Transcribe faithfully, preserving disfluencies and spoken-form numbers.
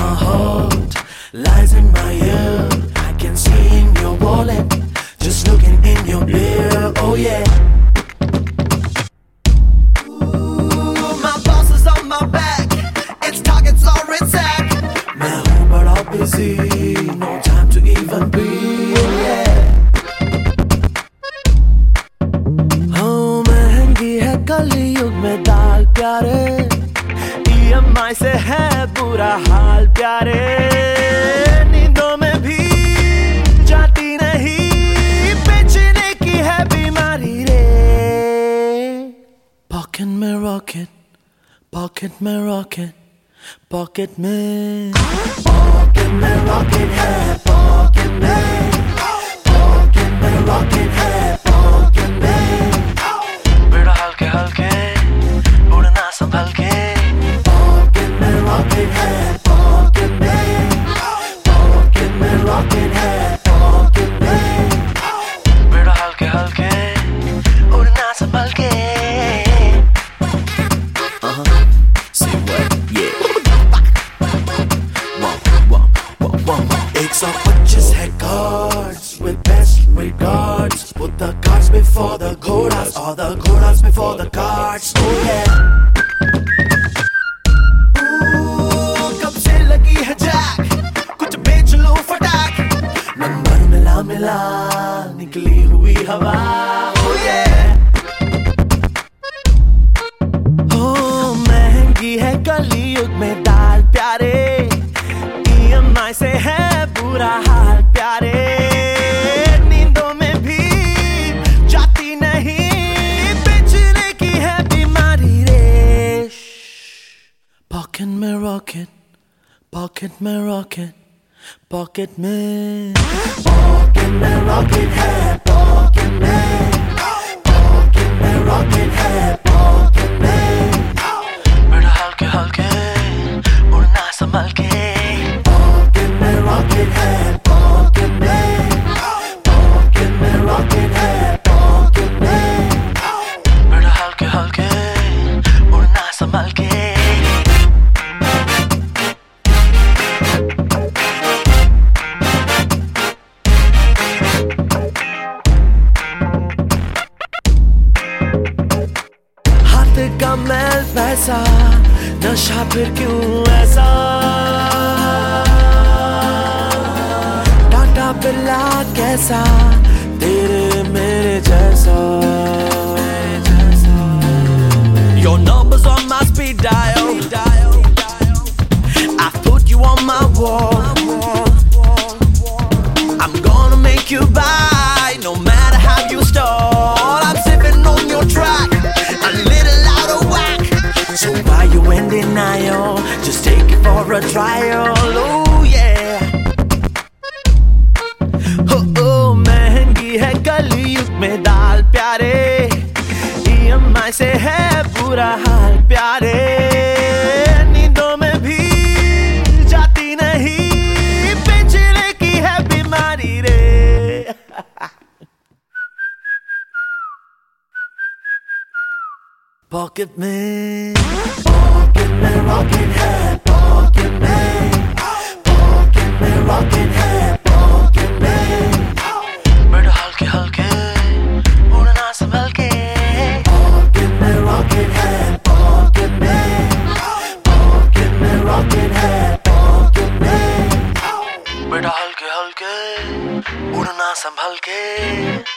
my heart lies in my ear. I can see in your wallet, just looking in your beer. Oh yeah. Ooh, my boss is on my back. Its targets are attack. मैं हूँ बड़ा busy, no time to even breathe. Oh yeah. हाँ महंगी है कलयुग में दाल प्यारे. E M आई से है बुरा हाल प्यारे. नींदों में भी जाती नहीं, बेचने की है बीमारी रे. पॉकेट में रॉकेट, पॉकेट में रॉकेट, पॉकेट में पॉकेट में रॉकेट है. पॉकेट में पॉकेट में रॉकेट है. पॉकेट में बेड़ा हल्के हल्के उड़ना संभल के. पॉकेट में रॉकेट है. पॉकेट में पॉकेट में रॉकेट है. पॉकेट में बेड़ा हल्के हल्के उड़ना संभल के. एक सौ पच्चीस है cards with best regards. Put the cards before the ghodas, or the ghodas before the cards. Oh yeah. Ooh, कब से लगी है जैक, कुछ बेच लो फटाक. नंबर मिला मिला निकली हुई हवा. Oh yeah. Oh महंगी है कलयुग में दाल प्यारे. ई एम आई से है बुरा हाल प्यारे. नींदों में भी जाती नहीं, बेचने की है बीमारी रे. पॉकेट में रॉकेट, पॉकेट में रॉकेट, पॉकेट में पॉकेट में रॉकेट है. पॉकेट में पॉकेट में रॉकेट है. पॉकेट में बेड़ा हल्के हल्के उड़ना संभल के. Rocket है. Pocket में Pocket में rocket है. Pocket में बेड़ा हल्के हल्के उड़ना संभल के. हाथ का मैल पैसा, नशा फिर क्यों ऐसा. बिल्ला कैसा तेरे मेरे जैसा. Your number's on my speed dial. I put you on my wall. I'm gonna make you buy, no matter how you stall. I'm sipping on your track, a little out of whack. So why you in denial? Just take it for a trial. Oh yeah. महंगी है कलयुग में दाल प्यारे. E M आई से है बुरा हाल प्यारे. नींदों में भी जाती नहीं, बेचने की है बीमारी रे. पॉकेट में पॉकेट में रॉकेट है. पॉकेट में पॉकेट में रॉकेट है. पॉकेट में बेड़ा हल्के हल्के उड़ना संभल के. पॉकेट में रॉकेट है. पॉकेट में पॉकेट में रॉकेट है. पॉकेट में बेड़ा हल्के हल्के उड़ना संभल के.